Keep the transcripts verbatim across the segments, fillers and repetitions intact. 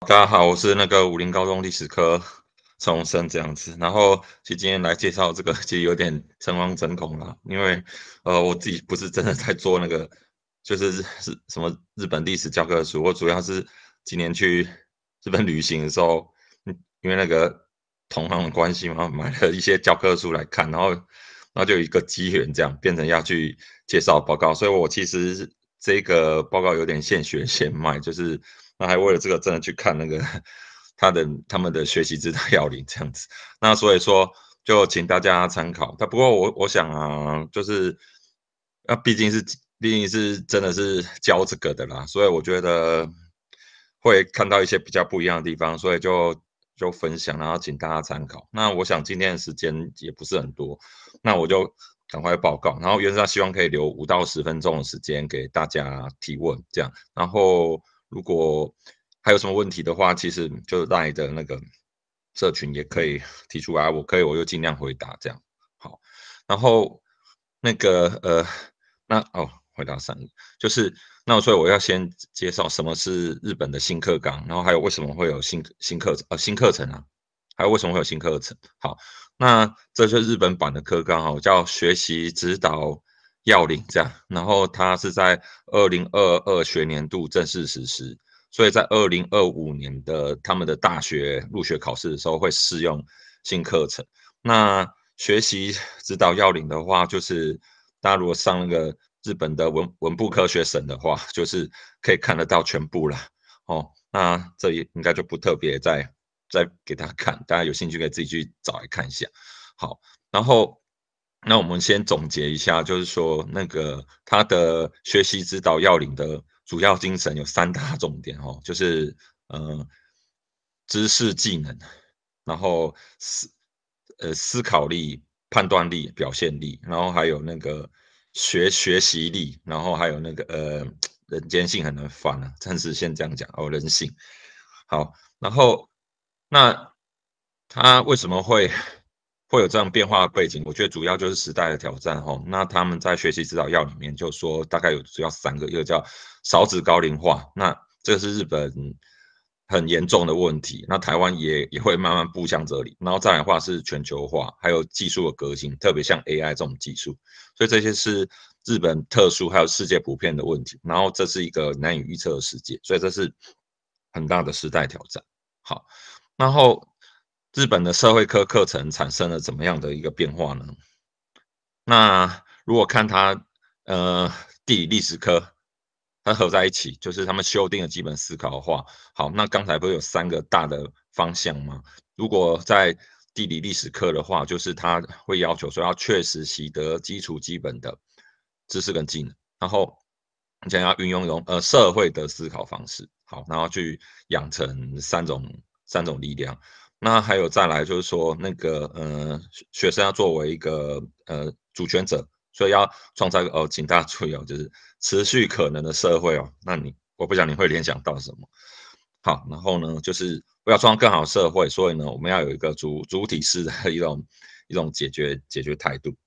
大家好，我是那个武林高中历史科陈鸿生这样子。然后其实今天来介绍这个，其实有点诚惶诚恐啦，因为呃我自己不是真的在做那个，就是日日什么日本历史教科书，我主要是今年去日本旅行的时候，嗯，因为那个同行的关系嘛，买了一些教科书来看，然后然后就有一个机缘这样变成要去介绍报告，所以我其实这个报告有点现学现卖，就是那还为了这个真的去看那个他的他们的学习指导要领这样子。那所以说就请大家参考。但不过我我想啊，就是那毕竟是毕竟是真的是教这个的啦，所以我觉得会看到一些比较不一样的地方，所以就就分享，然后请大家参考。那我想今天的时间也不是很多，那我就赶快报告。然后原则上希望可以留五到十分钟的时间给大家提问，这样。然后如果还有什么问题的话，其实就 L I N E 的那个社群也可以提出来，我可以我就尽量回答这样。好，然后那个呃，那哦，回答三个，就是那所以我要先介绍什么是日本的新课纲，然后还有为什么会有新新课程呃新课程啊，还有为什么会有新课程。好，那这就是日本版的课纲哦，叫学习指导要领这样，然后它是在二零二二学年度正式实施。所以在二零二五年的他们的大学入学考试的时候会适用新课程。那学习指导要领的话，就是大家如果上那个日本的文文部科学省的话，就是可以看得到全部了。哦，那这也应该就不特别再再给大家看，大家有兴趣可以自己去找来看一下。好，然后那我们先总结一下，就是说那个他的学习指导要领的主要精神有三大重点哦，就是呃知识技能，然后思呃思考力、判断力、表现力，然后还有那个学学习力，然后还有那个呃人间性很难翻啊，暂时先这样讲哦，人性。好，然后那他为什么会会有这样变化的背景？我觉得主要就是时代的挑战哈。那他们在学习指导要里面就说，大概有主要三个，一个叫少子高龄化，那这个是日本很严重的问题。那台湾也也会慢慢步向这里，然后再来的话是全球化，还有技术的革新，特别像 A I 这种技术，所以这些是日本特殊还有世界普遍的问题。然后这是一个难以预测的世界，所以这是很大的时代挑战。好，然后日本的社会科课程产生了怎么样的一个变化呢？那如果看它呃地理历史科，它合在一起，就是他们修订了基本思考的话，好，那刚才不是有三个大的方向吗？如果在地理历史课的话，就是他会要求说要确实习得基础基本的知识跟技能，然后将要运用用呃社会的思考方式，好，然后去养成三种三种力量。那还有再来就是说，那个呃，学生要作为一个呃主权者，所以要创造一个哦，请大家注意哦，就是持续可能的社会哦。那你我不想你会联想到什么？好，然后呢，就是为了创造更好的社会，所以呢，我们要有一个主主体式的一种一种解决解决态度。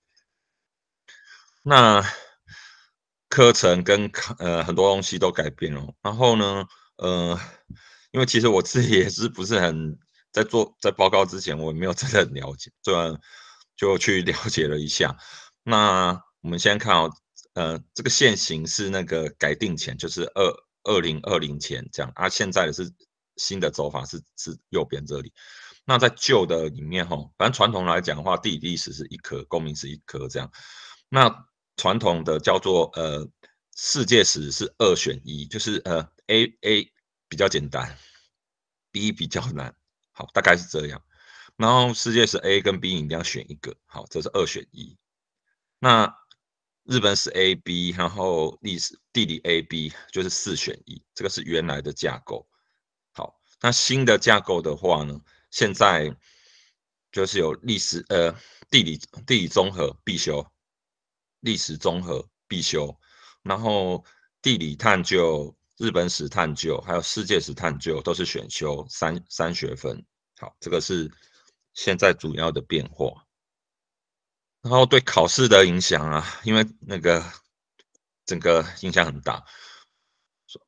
那课程跟考呃很多东西都改变了，然后呢，呃，因为其实我自己也是不是很在做在报告之前，我没有真的很了解，虽然就去了解了一下。那我们先看哦，呃，这个现行是那个改定前，就是二二零二零前这样，啊，现在的是新的走法是是右边这里。那在旧的里面哈，反正传统来讲的话，地理历史是一科，公民是一科这样。那传统的叫做呃世界史是二选一，就是呃 A A 比较简单，B 比较难，好，大概是这样。然后世界史 A 跟 B 你一定要选一个，好，这是二选一。那日本史 A B，然后历史地理 A B 就是四选一，这个是原来的架构。好，那新的架构的话呢，现在就是有历史呃地理地理综合必修，历史综合必修，然后地理探究、日本史探究还有世界史探究都是选修三三学分。好，这个是现在主要的变化。然后对考试的影响啊，因为那个整个影响很大。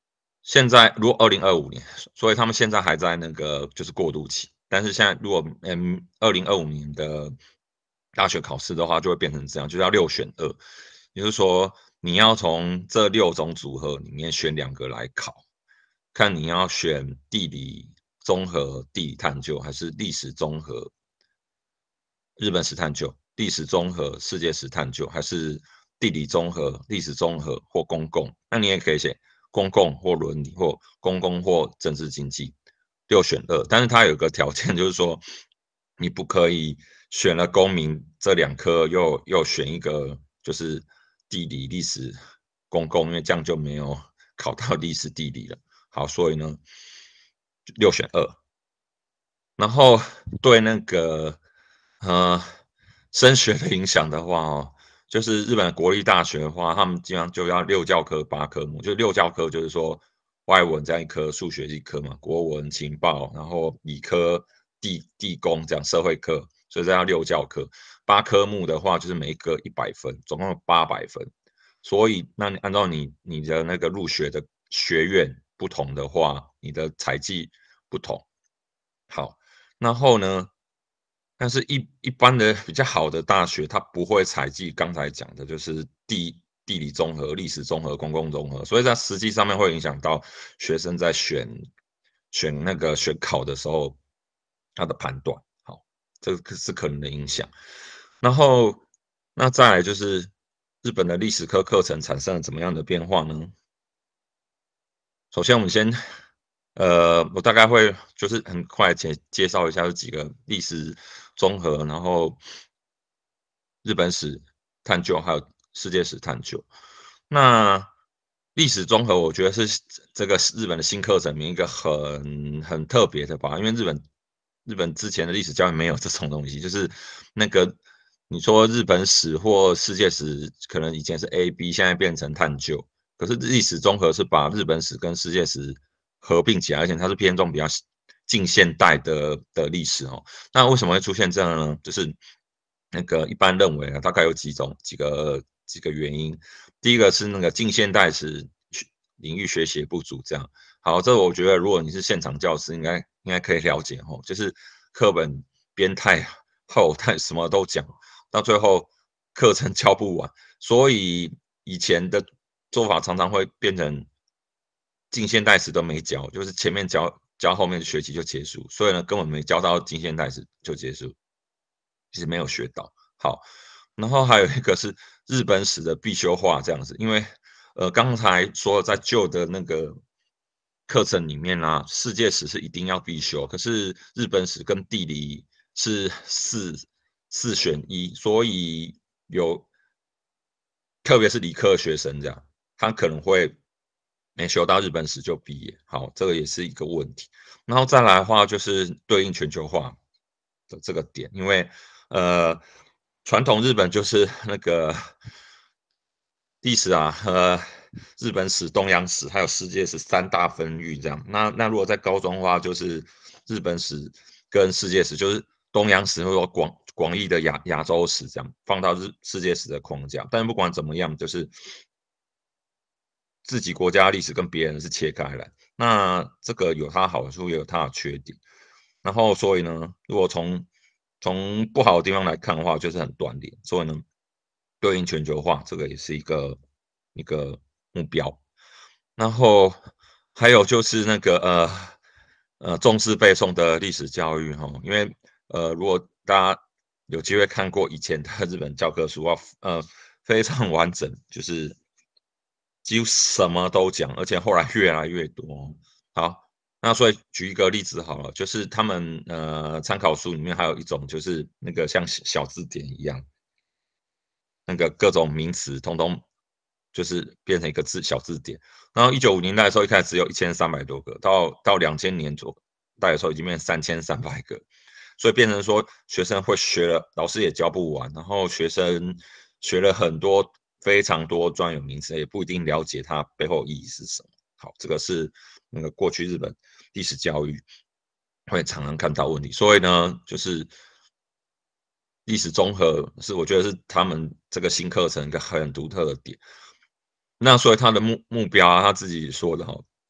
现在如果二零二五年，所以他们现在还在那个就是过渡期。但是现在如果嗯二零二五年的大学考试的话，就会变成这样，就是要六选二，也就是说你要从这六种组合里面选两个来考，看你要选地理综合地理探究，还是历史综合日本史探究、历史综合世界史探究，还是地理综合、历史综合或公共？那你也可以写公共或伦理或公共或政治经济，六选二。但是它有个条件，就是说你不可以选了公民这两科又又选一个就是地理、历史、公共，因为这样就没有考到历史地理了。好，所以呢，六选二。然后对那个呃升学的影响的话哦，就是日本国立大学的话，他们基本上就要六教科八科目，就六教科就是说外文这样一科，数学一科嘛，国文、情报，然后理科、地地工这样社会科，所以这要六教科。八科目的话，就是每一个一百分，总共八百分。所以，那你按照你你的那个入学的学院不同的话，你的采计不同。好，然后呢，但是一一般的比较好的大学，它不会采集刚才讲的，就是地地理综合、历史综合、公共综合，所以在实际上面会影响到学生在选选那个选考的时候他的判断。好，这个是可能的影响。然后，那再来就是日本的历史科课程产生了怎么样的变化呢？首先，我们先，呃，我大概会就是很快介介绍一下这几个历史综合，然后日本史探究，还有世界史探究。那历史综合，我觉得是这个日本的新课程里面一个很很特别的吧，因为日本日本之前的历史教育没有这种东西，就是那个你说日本史或世界史，可能以前是 A B，现在变成探究。可是历史综合是把日本史跟世界史合并起来，而且它是偏重比较近现代的的历史哦。那为什么会出现这样呢？就是那个一般认为啊，大概有几种几个几个原因。第一个是那个近现代史领域学习不足，这样。好，这我觉得如果你是现场教师，应该应该可以了解哦，就是课本编太厚，太什么都讲，到最后课程教不完，所以以前的做法常常会变成近现代史都没教，就是前面教教后面的学期就结束，所以呢根本没教到近现代史就结束，其实没有学到。好，然后还有一个是日本史的必修化这样子，因为呃刚才说在旧的那个课程里面啊，世界史是一定要必修，可是日本史跟地理是四四选一，所以有特别是理科学生这样，他可能会没修到日本史就毕业。好，这个也是一个问题。然后再来的话，就是对应全球化的这个点，因为呃，传统日本就是那个历史啊，呃，日本史、东洋史还有世界史三大分域这样。那那如果在高中的话，就是日本史跟世界史，就是东洋史或者说广广义的亚亚洲史这样，放到日世界史的框架。但是不管怎么样，就是自己国家历史跟别人是切开来。那这个有它好处，也有它的缺点。然后所以呢，如果从从不好的地方来看的话，就是很断裂。所以呢，对应全球化这个也是一个一个目标。然后还有就是那个呃呃重视背诵的历史教育哈，因为呃如果大家有机会看过以前的日本教科书啊，呃非常完整，就是几乎什么都讲，而且后来越来越多。好，那所以举一个例子好了，就是他们呃参考书里面还有一种就是那个像小字典一样，那个各种名词通通就是变成一个字小字典。然后一九五零代的时候，一开始只有一千三百多个，到到两千年左代的时候已经变成三千三百个，所以变成说学生会学了，老师也教不完，然后学生学了很多非常多专有名词，也不一定了解它背后意义是什么。好，这个是那个过去日本历史教育会常常看到问题，所以呢，就是历史综合是我觉得是他们这个新课程一个很独特的点。那所以他的目目标啊，他自己说的哈，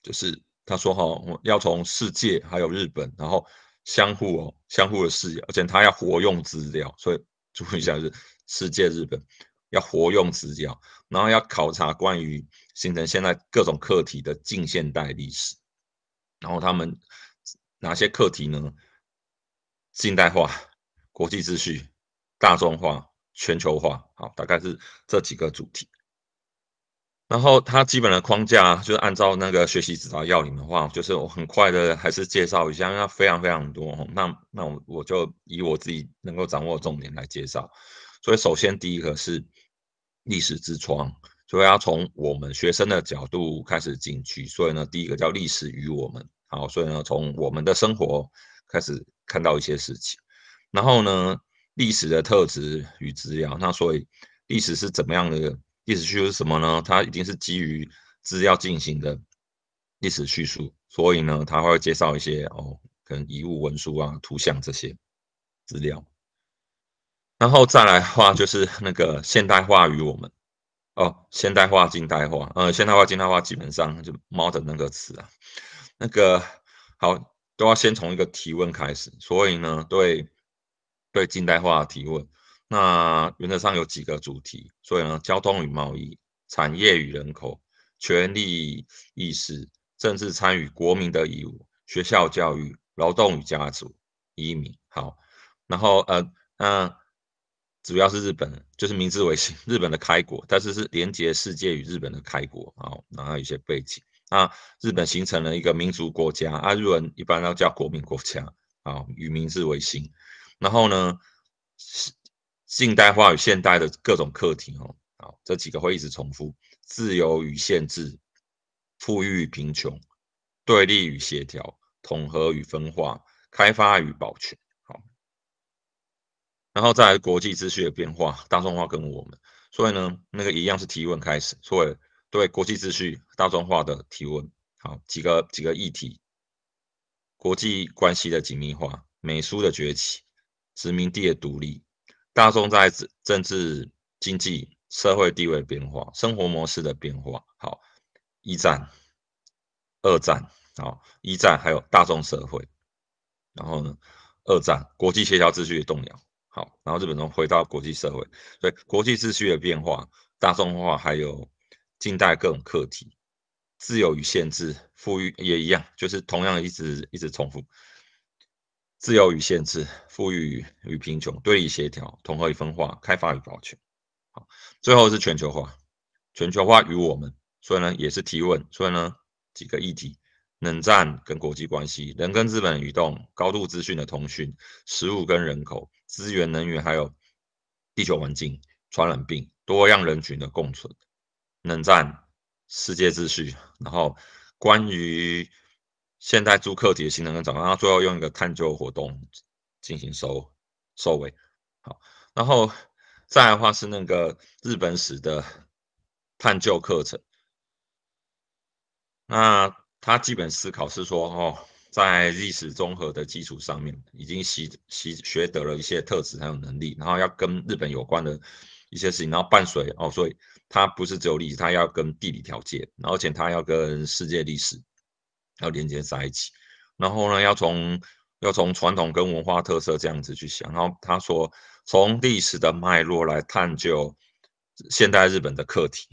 就是他说哈、哦，要从世界还有日本，然后相互哦相互的视野，而且他要活用资料，所以注意一下是世界日本要活用资料，然后要考察关于形成现在各种课题的近现代历史，然后他们哪些课题呢？近代化、国际秩序、大众化、全球化，好，大概是这几个主题。然后它基本的框架就是按照那个学习指导要领的话，就是我很快的还是介绍一下，因为它非常非常多，那那我我就以我自己能够掌握的重点来介绍。所以首先第一个是历史之窗，所以要从我们学生的角度开始进去。所以呢，第一个叫历史与我们，好，所以呢，从我们的生活开始看到一些事情。然后呢，历史的特质与资料，那所以历史是怎么样的？历史叙述是什么呢？它一定是基于资料进行的历史叙述，所以呢，它会介绍一些哦，可能遗物、文书啊、图像这些资料。然后再来的话，就是那个现代化与我们哦，现代化、近代化，呃，现代化、近代化基本上就 modern 那个词啊，那个好都要先从一个提问开始，所以呢，对对近代化的提问，那原则上有几个主题，所以呢，交通与贸易、产业与人口、权利意识、政治参与、国民的义务、学校教育、劳动与家族、移民，好，然后呃，那主要是日本，就是明治维新，日本的开国，但是是连接世界与日本的开国啊，然后有一些背景。那日本形成了一个民族国家，啊，日文一般都叫国民国家啊，与明治维新。然后呢，近代化与现代的各种课题哦，好，这几个会一直重复：自由与限制、富裕与贫穷、对立与协调、统合与分化、开发与保全。好，然后再来国际秩序的变化、大众化跟我们。所以呢，那个一样是提问开始，所以对国际秩序、大众化的提问。好，几个几个议题：国际关系的紧密化、美苏的崛起、殖民地的独立、大众在政治、经济、社会地位的变化、生活模式的变化。好，一战、二战，好，一战还有大众社会，然后呢，二战国际协调秩序的动摇。好，然后日本中回到国际社会，所以国际秩序的变化、大众化，还有近代各种课题，自由与限制，富裕也一样，就是同样一直一直重复。自由与限制，富裕与贫穷，对立协调，统合与分化，开发与保全。好，最后是全球化，全球化与我们，所以呢也是提问，所以呢几个议题：冷战跟国际关系，人跟资本的移动，高度资讯的通讯，食物跟人口，资源、能源，还有地球环境、传染病、多样人群的共存。冷战、世界秩序，然后关于现代诸课题的形成跟展望，然后最后用一个探究活动进行收收尾。好，然后再来的话是那个日本史的探究课程。那他基本思考是说，哦，在历史综合的基础上面，已经习习学得了一些特质还有能力，然后要跟日本有关的一些事情，然后伴随哦，所以它不是只有历史，它要跟地理条件，然后而且它要跟世界历史要连接在一起，然后呢，要从要从传统跟文化特色这样子去想，然后他说从历史的脉络来探究现代日本的课题。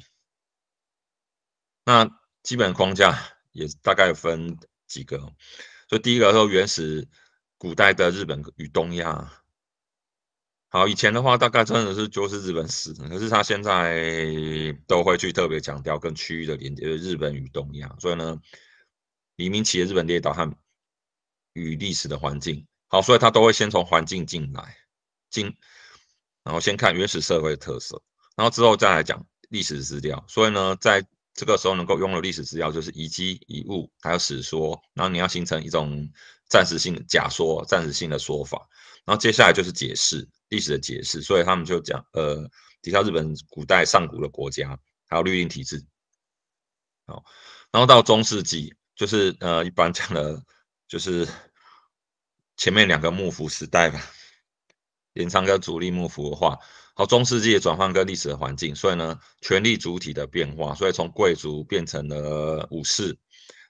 那基本框架也大概分几个，所以第一个说原始古代的日本与东亚。好，以前的话大概真的是就是日本史，可是他现在都会去特别强调跟区域的连接，日本与东亚。所以呢，李明启的日本列岛和与历史的环境，好，所以他都会先从环境进来，进，然后先看原始社会的特色，然后之后再来讲历史资料。所以呢，在这个时候能够拥有历史资料，就是遗迹、遗物，还有史说，然后你要形成一种暂时性的假说、暂时性的说法，然后接下来就是解释历史的解释。所以他们就讲，呃，提到日本古代上古的国家，还有律令体制，好，然后到中世纪，就是呃一般讲的，就是前面两个幕府时代吧，镰仓跟足利幕府的话，好，中世纪的转换跟历史的环境，所以呢，权力主体的变化，所以从贵族变成了武士，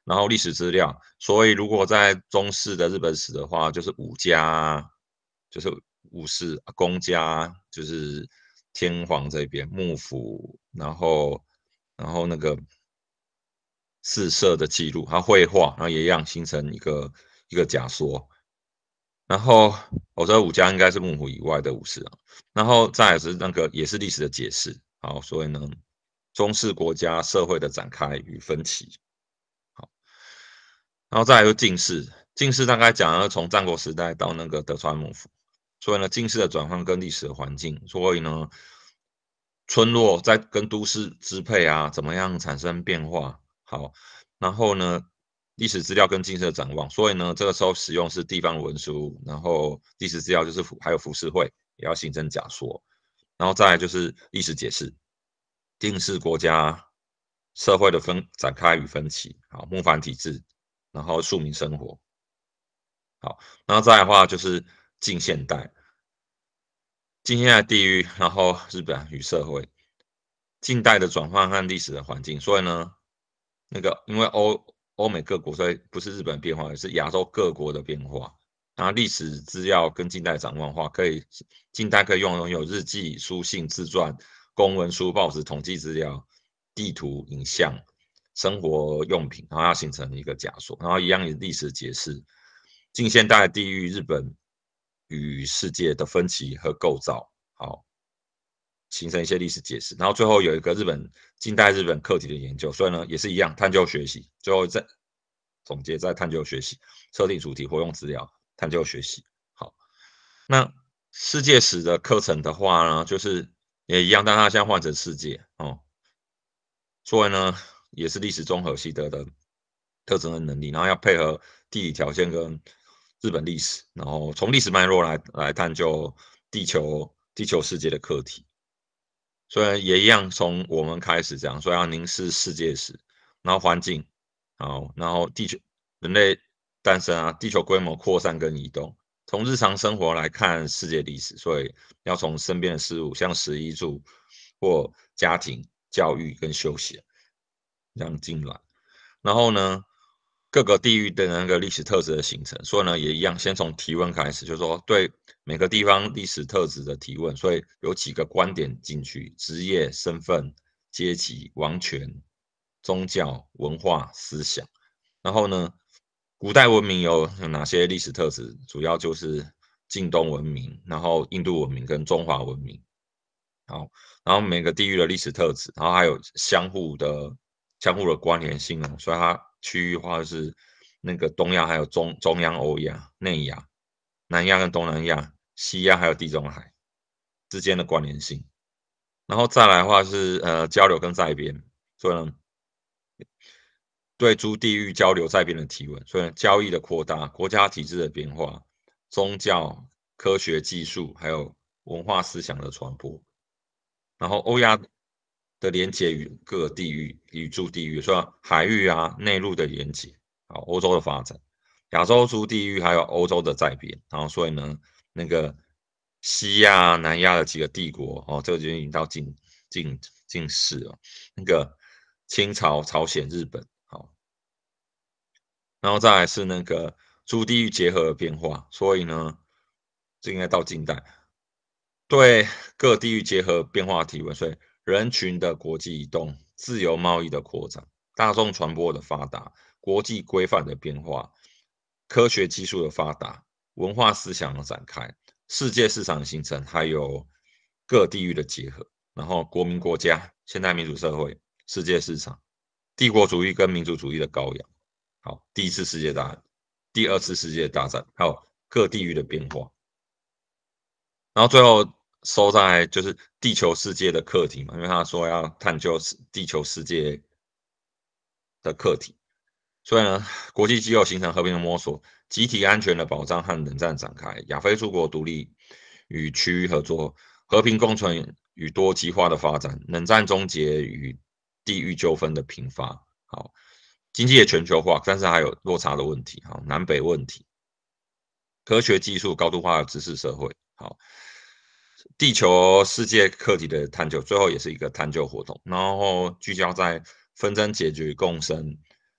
然后历史资料，所以如果在中式的日本史的话，就是武家，就是武士公家，就是天皇这边幕府，然后然后那个四社的记录，它绘画，然后也一样形成一个一个假说。然后我说武家应该是幕府以外的武士啊，然后再来是那个也是历史的解释。好，所以呢，中式国家社会的展开与分歧。好，然后再来就晋室，晋室大概讲了从战国时代到那个德川幕府，所以呢，晋室的转换跟历史的环境，所以呢，村落在跟都市支配啊，怎么样产生变化？好，然后呢，历史资料跟晋室的展望，所以呢，这个时候使用是地方文书，然后历史资料就是还有浮世绘，也要形成假说，然后再来就是历史解释，定式国家社会的分展开与分歧，好，幕藩体制，然后庶民生活，好，然后再来的话就是近现代，近现代地域，然后日本与社会，近代的转换和历史的环境，所以呢，那个因为欧欧美各国，所以不是日本变化，而是亚洲各国的变化。然后历史资料跟近代展望的话，可以近代可以用有日记、书信、自传、公文书、报纸、统计资料、地图、影像、生活用品，然后要形成一个假说，然后一样以历史解释近现代地域日本与世界的分歧和构造，好，形成一些历史解释。然后最后有一个日本近代日本课题的研究，所以呢也是一样探究学习，最后再总结再探究学习，设定主题、活用资料、探究学习。好，那世界史的课程的话呢，就是也一样，但它现在换成世界哦，所以呢也是历史综合习得的特征的能力，然后要配合地理条件跟日本历史，然后从历史脉络来来探究地球地球世界的课题。所以也一样从我们开始这样，所以要凝视世界史，然后环境，好，然后地球人类诞生啊，地球规模扩散跟移动，从日常生活来看世界历史，所以要从身边的事物，像食衣住或家庭、教育跟休闲这样进来。然后呢，各个地域的那个历史特质的形成，所以呢也一样，先从提问开始，就是说对每个地方历史特质的提问，所以有几个观点进去：职业、身份、阶级、王权、宗教、文化、思想。然后呢，古代文明有有哪些历史特质？主要就是晋东文明，然后印度文明跟中华文明。好，然后每个地域的历史特质，然后还有相互的相互的关联性哦，所以它区域化是那个东亚还有中中央欧亚、内亚、南亚跟东南亚、西亚还有地中海之间的关联性。然后再来的话是呃交流跟在编，所以呢对诸地域交流在编的提问，所以交易的扩大、国家体制的变化、宗教、科学技术还有文化思想的传播。然后欧亚的连接与各个地域、与诸地域，说海域啊、内陆的连接，好，欧洲的发展，亚洲诸地域还有欧洲的在变，然后所以呢，那个西亚、南亚的几个帝国，哦，这个就已经到近近近世了，那个清朝、朝鲜、日本，好，然后再来是那个诸地域结合的变化，所以呢，这应该到近代。对各地域结合变化提问，所以人群的国际移动、自由贸易的扩展、大众传播的发达、国际规范的变化、科学技术的发达、文化思想的展开、世界市场的形成，还有各地域的结合，然后国民国家、现代民主社会、世界市场、帝国主义跟民族主义的高扬。好，第一次世界大战、第二次世界大战，还有各地域的变化。然后最后收在就是地球世界的课题嘛，因为他说要探究地球世界的课题，所以呢，国际机构形成和平的摸索、集体安全的保障和冷战展开，亚非诸国独立与区域合作、和平共存与多极化的发展、冷战终结与地域纠纷的频发。好，经济的全球化，但是还有落差的问题，好，南北问题，科学技术高度化的知识社会，好。地球世界课题的探究，最后也是一个探究活动，然后聚焦在纷争解决、共生、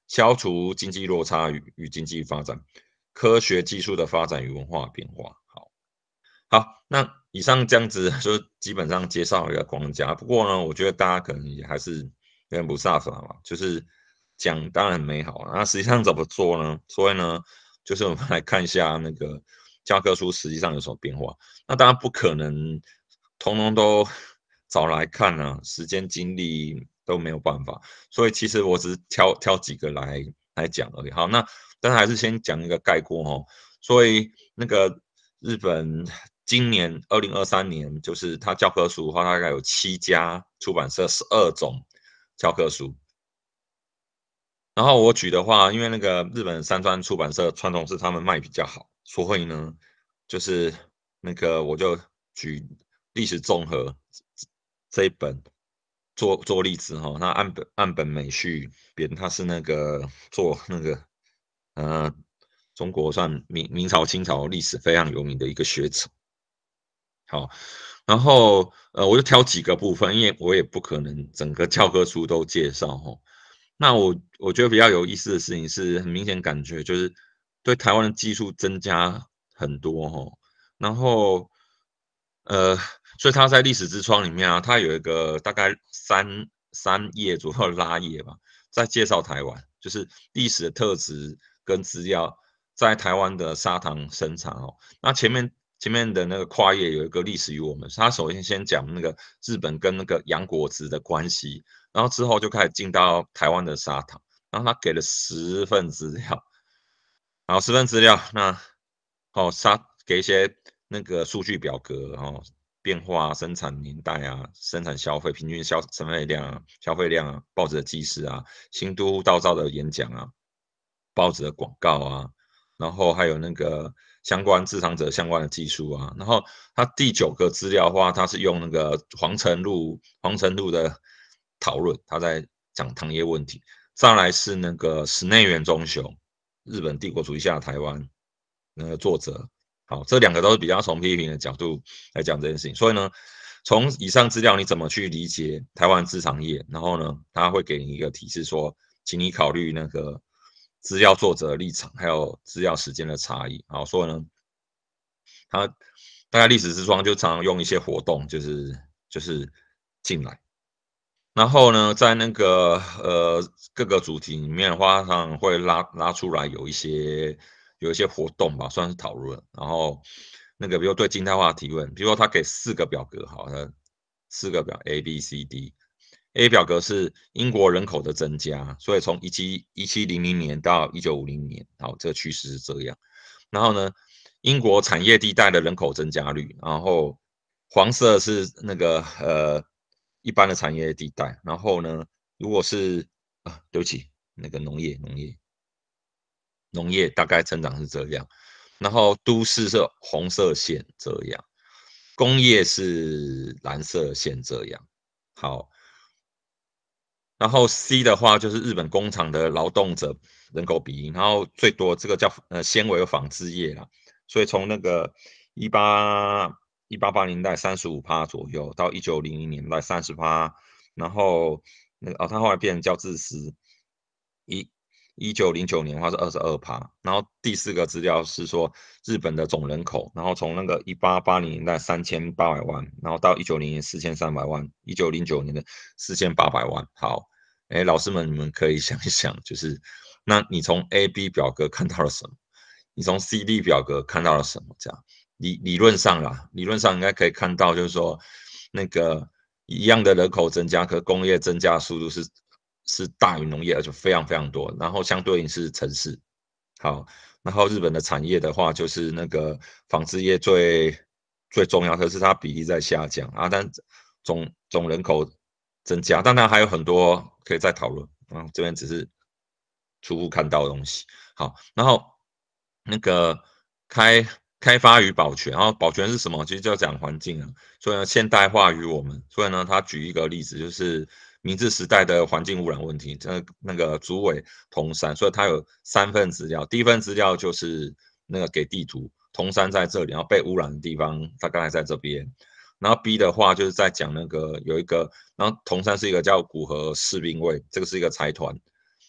消除经济落差与与经济发展，科学技术的发展与文化变化。好，好，那以上这样子就基本上介绍了一个框架。不过呢，我觉得大家可能也还是有点不飒爽嘛，就是讲当然很美好，那实际上怎么做呢？所以呢，就是我们来看一下那个教科书实际上有什么变化。那当然不可能通通都找来看啊，时间精力都没有办法。所以其实我只是挑挑几个来来讲而已。好，那但还是先讲一个概括哦。所以那个日本今年二零二三年，就是它教科书的话，大概有七家出版社，十二种教科书。然后我举的话，因为那个日本山川出版社传统是他们卖比较好，所以呢，就是那个我就举历史综合这一本做做例子哈。那岸本岸本美绪编，他是那个做那个呃中国算明明朝清朝历史非常有名的一个学者。好，然后呃，我就挑几个部分，因为我也不可能整个教科书都介绍哈。那我我觉得比较有意思的事情是，很明显感觉就是对台湾的技术增加很多哈。然后呃，所以他在历史之窗里面啊，他有一个大概三三页左右的拉页吧，在介绍台湾，就是历史的特质跟资料在台湾的砂糖生产哦。那前面前面的那个跨页有一个历史与我们，他首先先讲那个日本跟那个洋果子的关系，然后之后就开始进到台湾的砂糖，然后他给了十份资料。好，十份资料，那哦，沙给一些那个数据表格，然后变化、生产年代啊、生产消费、平均消消费量啊、消费量啊、报纸的记事啊、新都道造的演讲啊、报纸的广告啊，然后还有那个相关制糖者相关的技术啊。然后它第九个资料的话，它是用那个黄成路黄成路的讨论，他在讲糖业问题。再来是那个室内元忠雄，日本帝国主义下的台湾那个作者。好，这两个都是比较从批评的角度来讲这件事情。所以呢，从以上资料你怎么去理解台湾制糖业？然后呢，他会给你一个提示说，请你考虑那个资料作者的立场，还有资料时间的差异。好，所以呢，他大概历史之窗就常常用一些活动，就是就是进来。然后呢，在那个呃各个主题里面的话，常常会拉拉出来有一些有一些活动吧，算是讨论。然后那个比如对静态化提问，比如说他给四个表格，好的，四个表 A B C D。A 表格是英国人口的增加，所以从一七一七零零年到一九五零年，好，这个趋势是这样。然后呢，英国产业地带的人口增加率，然后黄色是那个呃一般的产业地带。然后呢，如果是啊，对不起，那个农业农业农业大概增长是这样。然后都市是红色线这样，工业是蓝色线这样。好，然后 C 的话就是日本工厂的劳动者人口比例，然后最多这个叫呃纤维纺织业啦。所以从那个一八一八八年代三十五趴左右，到一九零零年代三十趴。然后那个哦，它后来变成叫自私。一一九零九年的话是二十二趴。然后第四个资料是说日本的总人口，然后从那个一八八零年代三千八百万，然后到一九零年四千三百万，一九零九年的四千八百万。好，哎，老师们你们可以想一想，就是那你从 A B 表格看到了什么？你从 C D 表格看到了什么？这样理理论上啦，理论上应该可以看到，就是说那个一样的人口增加，可工业增加的速度是是大于农业，而且非常非常多。然后相对应是城市。好，然后日本的产业的话，就是那个纺织业最最重要，可是它比例在下降啊，但总总人口增加，当然还有很多可以再讨论。啊，这边只是初步看到的东西。好，然后那个开开发与保全，然后保全是什么？其实就讲环境啊。所以呢，现代化与我们，所以呢，他举一个例子，就是明治时代的环境污染问题，这那个竹尾铜山，所以它有三份资料。第一份资料就是那个给地图，铜山在这里，然后被污染的地方大概在这边。然后 B 的话就是在讲那个有一个，然后铜山是一个叫古河士兵卫，这个是一个财团。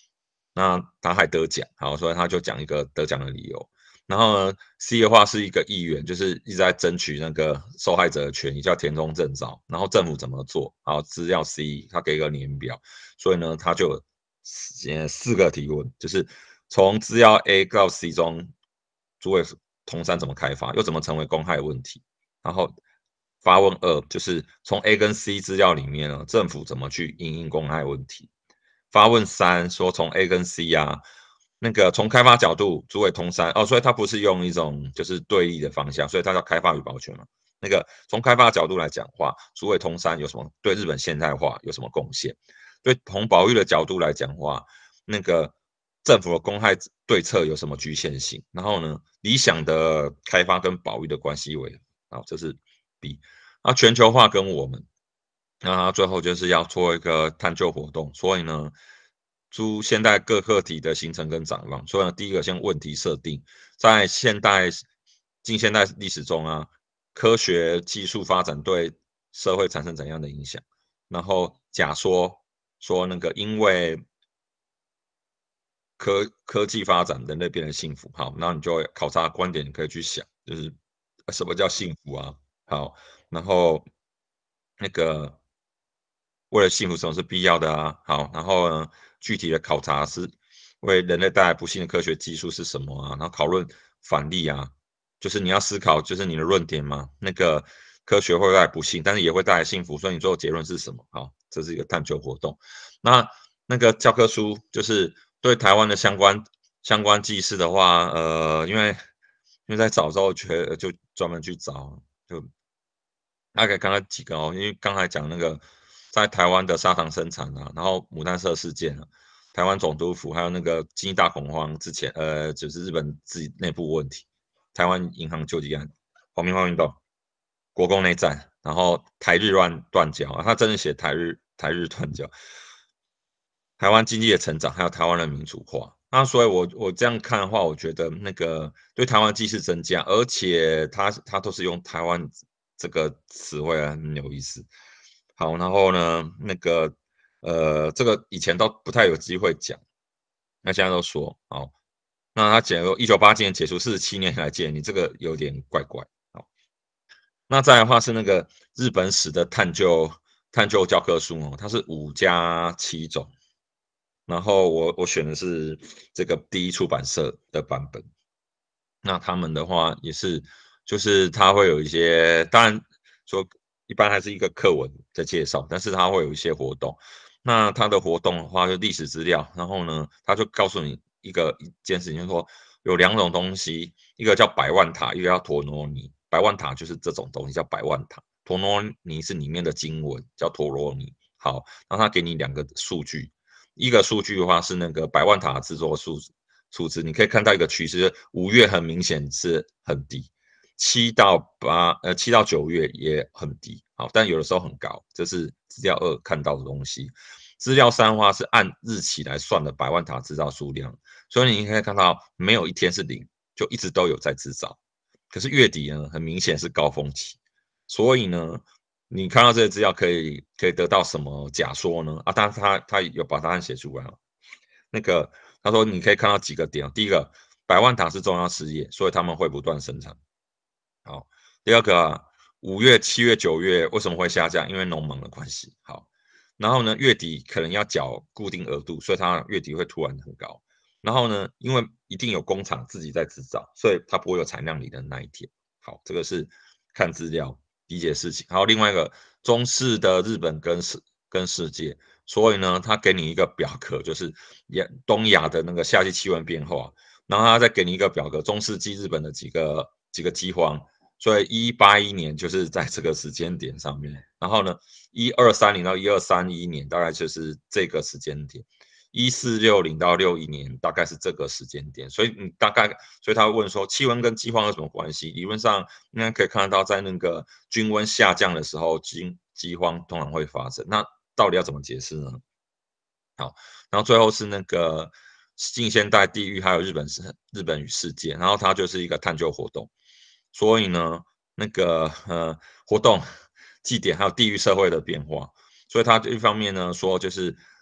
那他还得奖，好，所以他就讲一个得奖的理由。然后呢，C 的话是一个议员，就是一直在争取那个受害者的权益，叫田中正造。然后政府怎么做？好，资料 C，他给一个年表，所以呢，他就四四个提问，就是从资料 A 到 C 中，诸位同山怎么开发，又怎么成为公害问题？然后发问二就是从 A 跟 C 资料里面呢，政府怎么去因应公害问题？发问三说从 A 跟 C 啊，那个从开发角度，诸位同山哦，所以它不是用一种就是对立的方向，所以它叫开发与保全嘛。那个从开发角度来讲话，诸位同山有什么对日本现代化有什么贡献？对从保育的角度来讲话，那个政府的公害对策有什么局限性？然后呢，理想的开发跟保育的关系为好，这是 B。那全球化跟我们，那最后就是要做一个探究活动，所以呢，诸现代各课题的形成跟展望。所以呢，第一个先问题设定，在现代近现代历史中啊，科学技术发展对社会产生怎样的影响？然后假说说那个因为科科技发展，人类变得幸福。好，那你就会考察观点，你可以去想，就是呃什么叫幸福啊？好，然后那个为了幸福，什么是必要的啊？好，然后呢，具体的考察是为人类带来不幸的科学技术是什么啊？然后讨论反例啊，就是你要思考，就是你的论点嘛。那个科学会带来不幸，但是也会带来幸福，所以你最后结论是什么？好，这是一个探究活动。那那个教科书就是对台湾的相关相关记事的话，呃，因为因为在找之后，觉就专门去找，就大概刚刚几个哦，因为刚才讲那个在台湾的砂糖生产啊，然后牡丹社事件啊，台湾总督府还有那个经济大恐慌之前，呃，就是日本自己内部问题，台湾银行救济案、黄明花运动、国共内战，然后台日乱断交啊，他真的写台日台日断交，台湾经济的成长，还有台湾的民主化。那所以我，我这样看的话，我觉得那个对台湾记事增加，而且他他都是用台湾这个词汇啊，很有意思。好，然后呢，那个呃，这个以前都不太有机会讲，那现在都说好。那他讲说，一九八七年结束，四十七年来见你，这个有点怪怪。好，那再来的话是那个日本史的探究探究教科书哦，它是五加七种。然后我我选的是这个第一出版社的版本。那他们的话也是，就是它会有一些，当然说一般还是一个课文的介绍，但是它会有一些活动。那它的活动的话，就历史资料，然后呢，他就告诉你一个一件事情，就是说有两种东西，一个叫百万塔，一个叫陀罗尼。百万塔就是这种东西叫百万塔，陀罗尼是里面的经文叫陀罗尼。好，然后他给你两个数据，一个数据的话是那个百万塔制作数数字，你可以看到一个趋势，五月很明显是很低，七到八呃七到九月也很低，好，但有的时候很高，这是资料二看到的东西。资料三的话是按日期来算的百万塔制造数量，所以你可以看到没有一天是零，就一直都有在制造。可是月底呢，很明显是高峰期，所以呢，你看到这些资料可以可以得到什么假说呢？啊，当然他他有把答案写出来了。那个他说你可以看到几个点，第一个，百万塔是中央事业，所以他们会不断生产。好，第二个啊，五月、七月、九月为什么会下降？因为农忙的关系。好，然后呢，月底可能要缴固定额度，所以它月底会突然很高。然后呢，因为一定有工厂自己在制造，所以它不会有产量里的那一天。好，这个是看资料理解事情。还有另外一个中式的日本跟世跟世界，所以呢，他给你一个表格，就是亚东亚的那个夏季气温变化，然后他再给你一个表格，中世纪日本的几个几个饥荒，所以一八一年就是在这个时间点上面，然后呢，一二三零到一二三一年大概就是这个时间点。一四六零到六一年大概是这个时间点，所以你大概，所以他会问说气温跟饥荒有什么关系？理论上应该可以看得到，在那个均温下降的时候，饥饥荒通常会发生。那到底要怎么解释呢？好，然后最后是那个近现代地域还有日本是日本与世界，然后它就是一个探究活动。所以呢，那个呃活动、祭典还有地域社会的变化，所以它一方面呢说就是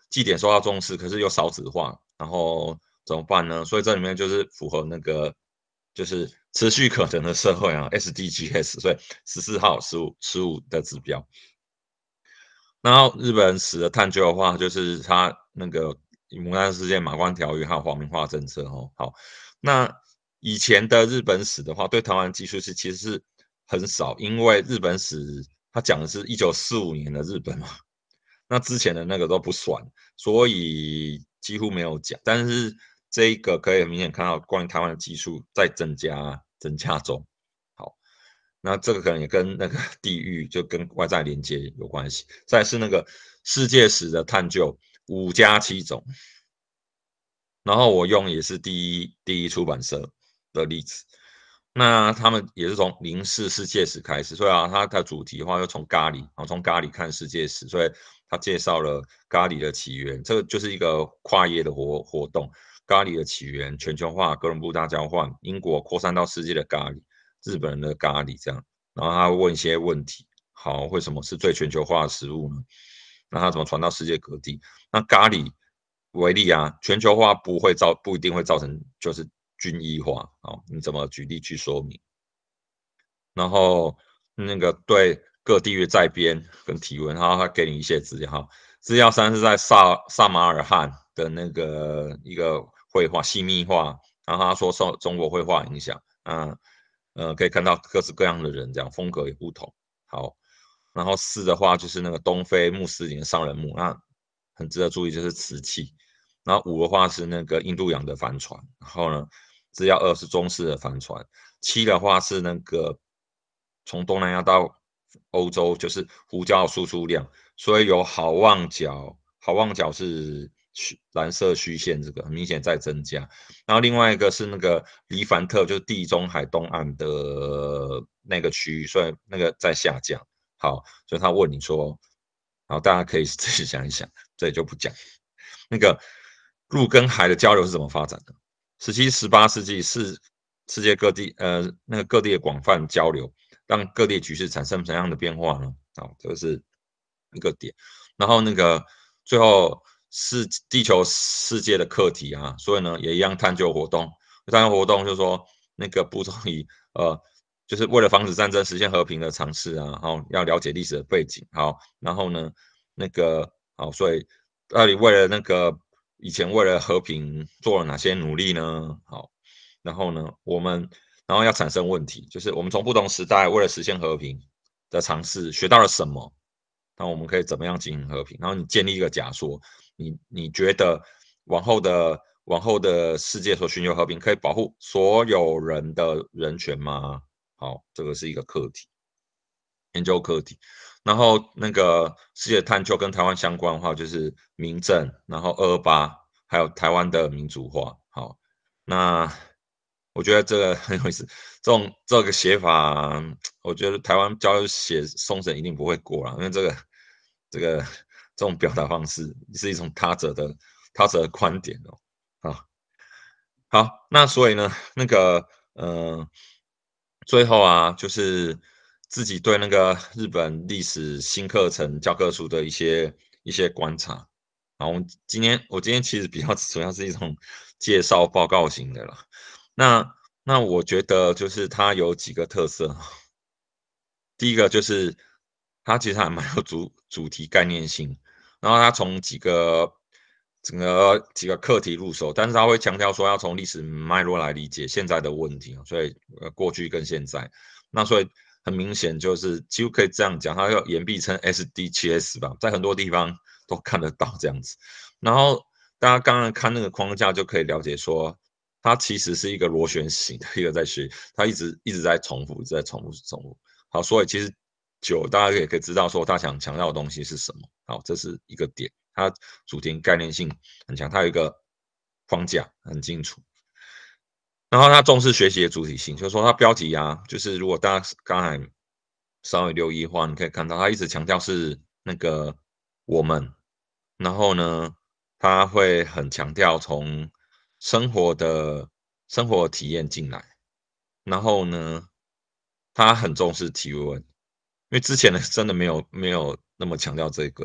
绩点受到重视，可是又少子化，然后怎么办呢？所以这里面就是符合那个就是持续可能的社会啊 S D Gs，所以十四号、十五、十五的指标。然后日本史的探究的话，就是它那个牡丹事件、马关条约还有皇民化政策哦。好，那以前的日本史的话，对台湾技术是其实是很少，因为日本史它讲的是一九四五年的日本嘛，那之前的那个都不算，所以几乎没有讲。但是这一个可以很明显看到，关于台湾的技术在增加增加中。好，那这个可能也跟那个地域就跟外在连接有关系。再是那个世界史的探究，五加七种，然后我用也是第一第一出版社的例子。那他们也是从零四世界史开始，所以啊，它的主题的话，就从咖喱，然后从咖喱看世界史，所以他介绍了咖喱的起源，这个就是一个跨页的活活动。咖喱的起源、全球化、哥伦布大交换、英国扩散到世界的咖喱、日本人的咖喱这样，然后他会问一些问题，好，为什么是最全球化的食物呢？那它怎么传到世界各地？那咖喱为例啊，全球化不会造不一定会造成就是均一化啊，你怎么举例去说明？然后那个对各地域在编跟体温，然后他给你一些资料哈。资料三是在萨萨马尔罕的那个一个绘画细密画，然后他说受中国绘画影响，嗯呃可以看到各式各样的人，这样风格也不同。好，然后四的话就是那个东非穆斯林商人墓，那很值得注意就是瓷器。然后五的话是那个印度洋的帆船，然后呢，资料二是中式的帆船，七的话是那个从东南亚到欧洲，就是胡椒输出量，所以有好望角，好望角是蓝色虚线，这个很明显在增加。然后另外一个是那个黎凡特，就是地中海东岸的那个区域，所以那个在下降。好，所以他问你说，然后大家可以自己想一想，这里就不讲。那个陆跟海的交流是怎么发展的？十七、十八世纪是世界各地呃那个各地的广泛交流，让各地局势产生怎样的变化呢？好，这个是一个点。然后那个最后是地球世界的课题啊，所以呢也一样探究活动。探究活动就是说那个补充以呃就是为了防止战争、实现和平的尝试啊，然后要了解历史的背景。好，然后呢那个好，所以到底为了那个以前为了和平做了哪些努力呢？好，然后呢，我们然后要产生问题，就是我们从不同时代为了实现和平的尝试学到了什么？那我们可以怎么样进行和平？然后你建立一个假说，你你觉得往后的往后的世界所寻求和平，可以保护所有人的人权吗？好，这个是一个课题。研究课题。然后那个世界探究跟台湾相关的话，就是民政，然后二二八，还有台湾的民主化。好，那我觉得这个很有意思，这种这个写法，我觉得台湾教写松审一定不会过了，因为这个这个这种表达方式是一种他者的他者的观点哦。好，好，那所以呢，那个呃，最后啊，就是自己对那个日本历史新课程教科书的一些一些观察。然后今天我今天其实比较主要是一种介绍报告型的啦。那那我觉得就是它有几个特色，第一个就是它其实还蛮有主主题概念性，然后它从几个整个几个课题入手，但是他会强调说要从历史脉络来理解现在的问题，所以呃过去跟现在，那所以很明显就是几乎可以这样讲，它要言必称 S D 七 S 吧，在很多地方都看得到这样子。然后大家刚刚看那个框架就可以了解说，它其实是一个螺旋形的一个在学，它一直一直在重复，一直在重复重复。好，所以其实九大家也可以知道说他想强调的东西是什么。好，这是一个点，它主题概念性很强，它有一个框架很清楚。然后它重视学习的主体性，就是说它标题啊，就是如果大家刚才稍微留意的话，你可以看到它一直强调是那个我们，然后呢，它会很强调从生活的生活体验进来，然后呢，他很重视提问，因为之前呢真的没有没有那么强调这个点。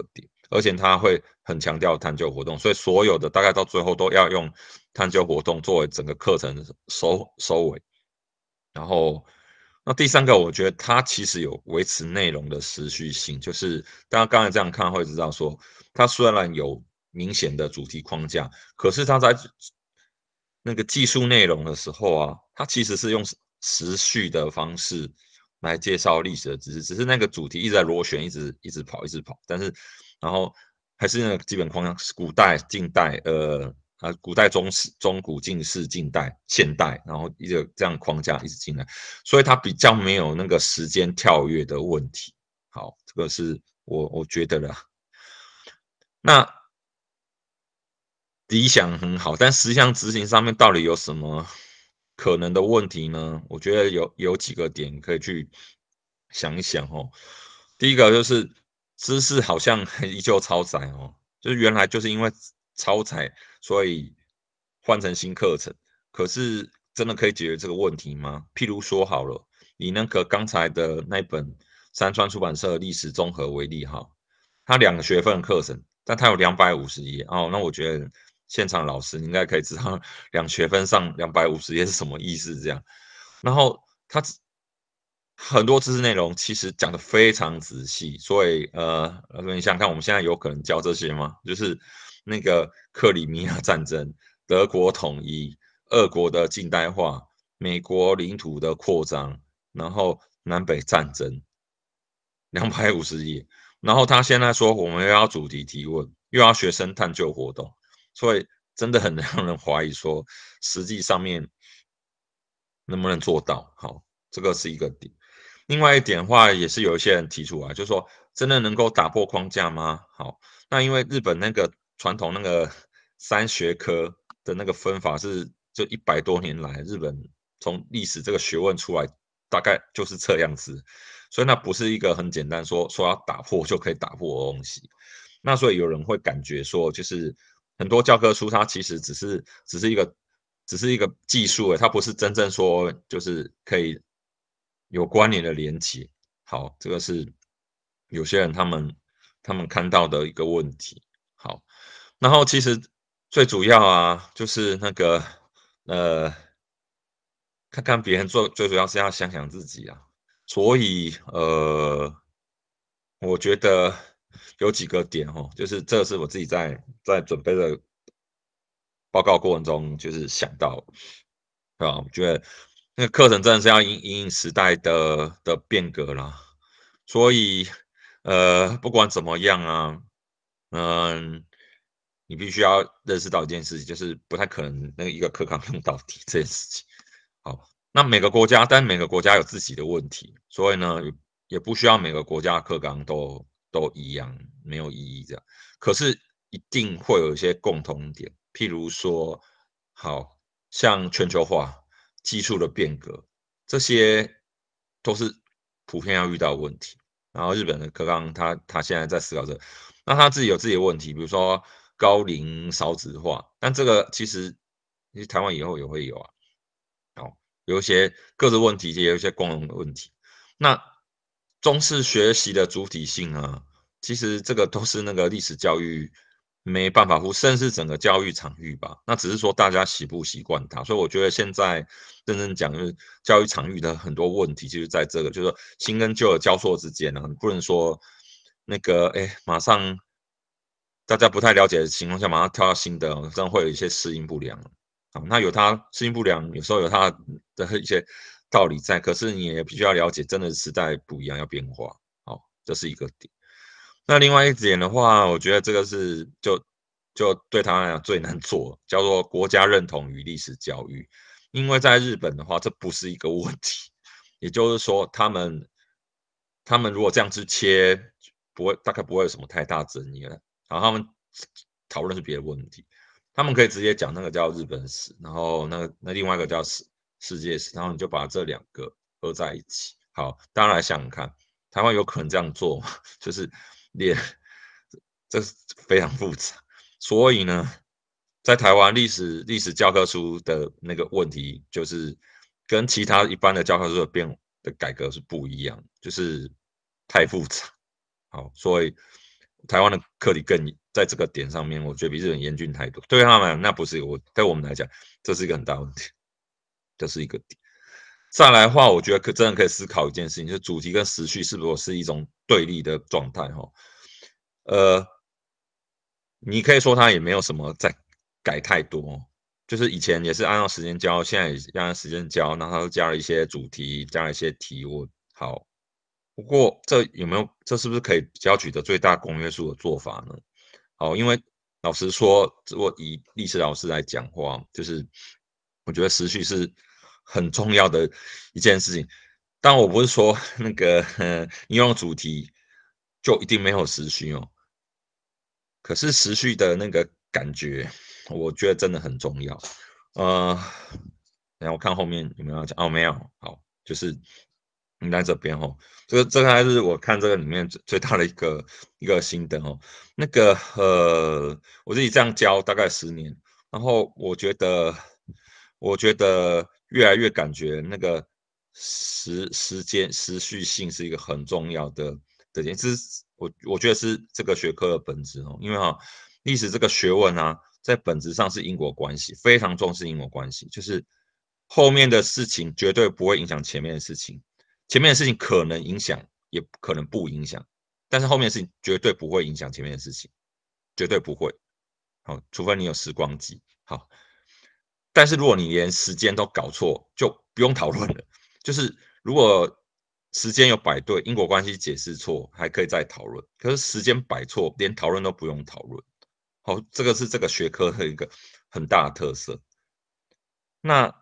而且他会很强调探究活动，所以所有的大概到最后都要用探究活动作为整个课程收收尾。然后，那第三个，我觉得它其实有维持内容的持续性，就是大家刚才这样看会知道说，它虽然有明显的主题框架，可是它在那个技术内容的时候啊，它其实是用时序的方式来介绍历史的知识，只是那个主题一直在螺旋，一直一直跑，一直跑，但是然后还是那个基本框架，古代、近代，呃啊，古代、中世、中古、近世、近代、现代，然后一个这样框架一直进来，所以它比较没有那个时间跳跃的问题。好，这个是我我觉得啦。那理想很好，但实际上执行上面到底有什么可能的问题呢？我觉得有有几个点可以去想一想哦。第一个就是知识好像依旧超载哦，就是原来就是因为超载，所以换成新课程。可是真的可以解决这个问题吗？譬如说好了，以那个刚才的那本三川出版社的历史综合为例哈，它两个学分的课程，但它有两百五十页哦。那我觉得现场老师你应该可以知道两学分上两百五十页是什么意思这样。然后它很多知识内容其实讲的非常仔细，所以呃，你想想看，我们现在有可能教这些吗？就是那个克里米亚战争、德国统一、俄国的近代化、美国领土的扩张，然后南北战争，两百五十页。然后他现在说我们又要主题提问，又要学生探究活动，所以真的很让人怀疑说，实际上面能不能做到？好，这个是一个点。另外一点的话，也是有一些人提出来，就是说真的能够打破框架吗？好，那因为日本那个传统那个三学科的那个分法是，就一百多年来日本从历史这个学问出来，大概就是这样子，所以那不是一个很简单说说要打破就可以打破的东西。那所以有人会感觉说，就是很多教科书它其实只是只是一个只是一个技术诶，它不是真正说就是可以有关联的连接。好，这个是有些人他们他们看到的一个问题。好，然后其实最主要啊，就是那个呃，看看别人做，最主要是要想想自己啊。所以呃，我觉得有几个点哦，就是这是我自己在在准备的报告过程中就是想到，啊，我觉得那个课程真的是要因因应时代的的变革啦。所以呃，不管怎么样啊，嗯，你必须要认识到一件事情，就是不太可能那一个课纲用到底这件事情。好，那每个国家，但每个国家有自己的问题，所以呢，也也不需要每个国家的课纲都都一样，没有意义这样。可是一定会有一些共同点，譬如说，好像全球化、技术的变革，这些都是普遍要遇到的问题。然后日本的课纲，他他现在在思考这个，那他自己有自己的问题，比如说高龄少子化，但这个其实其实台湾以后也会有啊。好，有一些各自问题，也有一些共同的问题。那中式学习的主体性啊，其实这个都是那个历史教育没办法忽甚至整个教育场域吧。那只是说大家习不习惯它，所以我觉得现在认真讲，就是教育场域的很多问题，就是在这个，就是说新跟旧的交错之间呢、啊，你不能说那个哎，马上大家不太了解的情况下，马上跳到新的，这样会有一些适应不良。好，那有它适应不良，有时候有它的一些道理在，可是你也必须要了解，真的时代不一样，要变化。好，这是一个点。那另外一点的话，我觉得这个是就就对他来讲最难做，叫做国家认同与历史教育。因为在日本的话，这不是一个问题，也就是说，他们他们如果这样去切，不会大概不会有什么太大争议了。然后他们讨论是别的问题，他们可以直接讲那个叫日本史，然后那个那另外一个叫世世界史，然后你就把这两个合在一起。好，大家来想想看，台湾有可能这样做吗？就是连这是非常复杂，所以呢，在台湾历史历史教科书的那个问题，就是跟其他一般的教科书的变的改革是不一样，就是太复杂。好，所以台湾的课题更在这个点上面，我觉得比日本严峻太多。对他们来讲那不是我，对我们来讲，这是一个很大问题，这是一个点。再来的话，我觉得可真的可以思考一件事情，就是主题跟时序是否是一种对立的状态哈？呃，你可以说它也没有什么在改太多，就是以前也是按照时间教，现在也是按照时间教，然后加了一些主题，加了一些题目。好，不过这有没有这是不是可以比较取得最大公约数的做法呢？好，因为老实说，如果以历史老师来讲话，就是我觉得时序是很重要的一件事情。但我不是说那个呃，你用主题就一定没有时序哦。可是时序的那个感觉，我觉得真的很重要。呃，然后我看后面有没有要讲？哦，没有，好，就是你在这边哦，这个这个还是我看这个里面最最大的一个一个心得哦。那个呃，我自己这样教大概十年，然后我觉得我觉得越来越感觉那个时时间时序性是一个很重要的的点，这是我我觉得是这个学科的本质哦。因为哈、历史这个学问啊，在本质上是因果关系，非常重视因果关系，就是后面的事情绝对不会影响前面的事情，前面的事情可能影响，也可能不影响，但是后面的事情绝对不会影响前面的事情，绝对不会。好，除非你有时光机。好，但是如果你连时间都搞错，就不用讨论了。就是如果时间有摆对，因果关系解释错，还可以再讨论。可是时间摆错，连讨论都不用讨论。好，这个是这个学科的一个很大的特色。那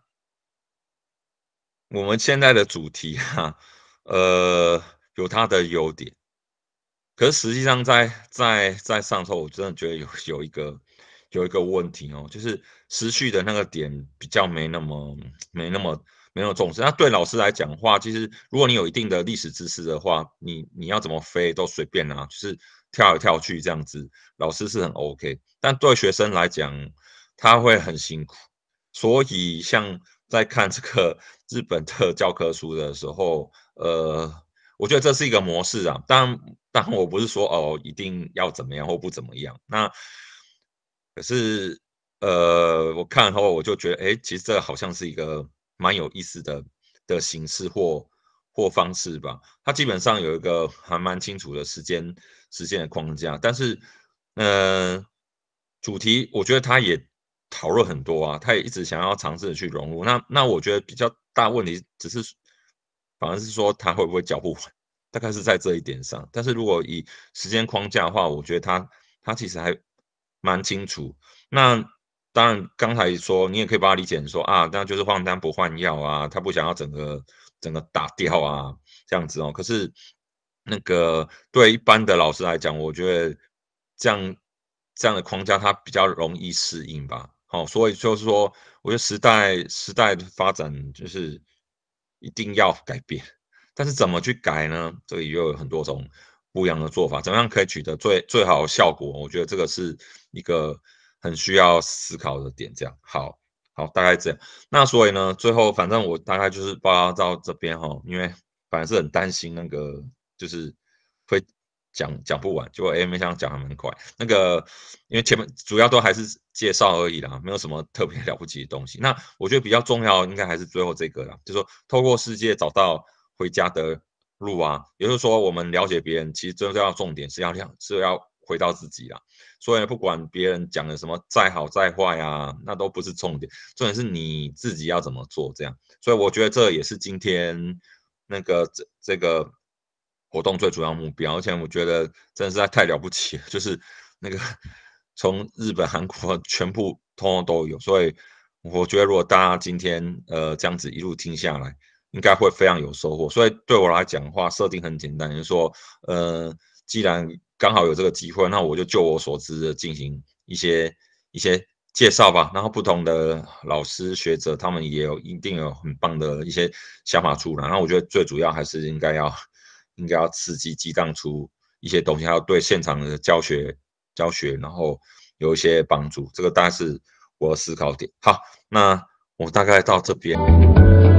我们现在的主题哈、呃，有它的优点，可是实际上在在在上头，我真的觉得有有一个有一个问题哦，就是时序的那个点比较没那么没那么没那么重视。那对老师来讲的话，其实如果你有一定的历史知识的话，你你要怎么飞都随便啊，就是跳来跳去这样子，老师是很 OK。但对学生来讲，他会很辛苦。所以像在看这个日本的教科书的时候，呃，我觉得这是一个模式啊。当然，当然我不是说哦一定要怎么样或不怎么样。那可是呃，我看后我就觉得，哎，其实这好像是一个蛮有意思的的形式或或方式吧。它基本上有一个还蛮清楚的时间时间的框架，但是呃，主题我觉得他也讨论很多啊，他也一直想要尝试的去融入。那那我觉得比较大问题只是反而是说他会不会教不完，大概是在这一点上。但是如果以时间框架的话，我觉得他他其实还蛮清楚。那当然刚才说你也可以把它理解成说啊，那就是换汤不换药啊，他不想要整个整个打掉啊，这样子哦。可是那个对一般的老师来讲，我觉得这样这样的框架他比较容易适应吧。好、所以就是说，我觉得时代时代的发展就是一定要改变，但是怎么去改呢？这里又有很多种不一样的做法，怎么样可以取得最最好的效果？我觉得这个是一个很需要思考的点。这样，好，好，大概这样。那所以呢，最后反正我大概就是报告到这边哈，因为本来是很担心那个就是会讲讲不完，结果哎，没想到讲还蛮快。那个因为前面主要都还是介绍而已啦，没有什么特别了不起的东西。那我觉得比较重要应该还是最后这个啦，就是说透过世界找到回家的路啊，也就是说我们了解别人，其实最重要重点是要亮是要回到自己啦。所以不管别人讲的什么再好再坏啊，那都不是重点，重点是你自己要怎么做这样。所以我觉得这也是今天那个这这个活动最主要目标，而且我觉得真的是在太了不起了，就是那个从日本、韩国全部通通都有，所以我觉得如果大家今天呃这样子一路听下来，应该会非常有收获。所以对我来讲的话，设定很简单，就是说，呃，既然刚好有这个机会，那我就就我所知的进行一些一些介绍吧。然后不同的老师学者，他们也有一定有很棒的一些想法出来。然后我觉得最主要还是应该要应该要刺激激荡出一些东西，还有对现场的教学教学，然后有一些帮助。这个大概是我的思考点。好，那我大概到这边。